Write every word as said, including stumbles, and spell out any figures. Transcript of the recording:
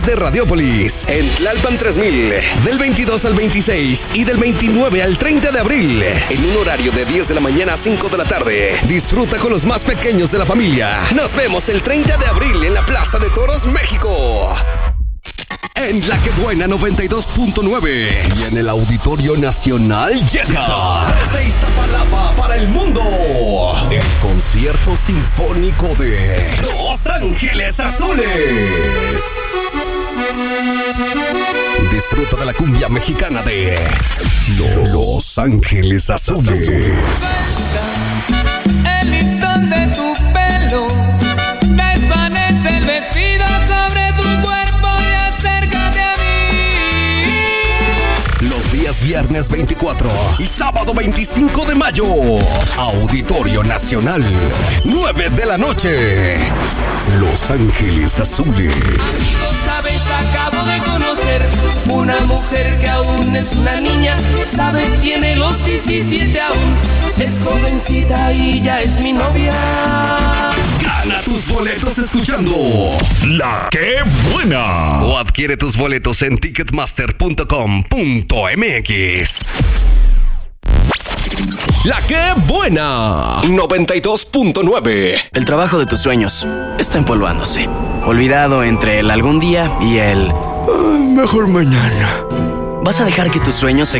de Radiópolis, en Tlalpan tres mil, del veintidós al veintiséis y del veintinueve al treinta de abril, en un horario de diez de la mañana a cinco de la tarde. Disfruta con los más pequeños de la familia. Nos vemos el treinta de abril en la Plaza de Toros, México. En La Que Buena noventa y dos punto nueve y en el Auditorio Nacional llega desde Iztapalapa para el mundo el concierto sinfónico de Los Ángeles Azules. Disfruta de la cumbia mexicana de Los Ángeles Azules. El listón de tu pelo desvanece el vestido sobre tu cuerpo y acércate a mí. Los días viernes veinticuatro y sábado veinticinco de mayo, Auditorio Nacional, nueve de la noche, Los Ángeles Azules. Amigo, sabes, acabo de conocer una mujer que aún es una niña. Sabes, tiene los diecisiete aún, es jovencita y ya es mi novia. Gana tus boletos escuchando La Que Buena. O adquiere tus boletos en ticketmaster punto com punto mx. La Que Buena noventa y dos punto nueve. El trabajo de tus sueños está empolvándose, olvidado entre el algún día y el uh, mejor mañana. ¿Vas a dejar que tus sueños se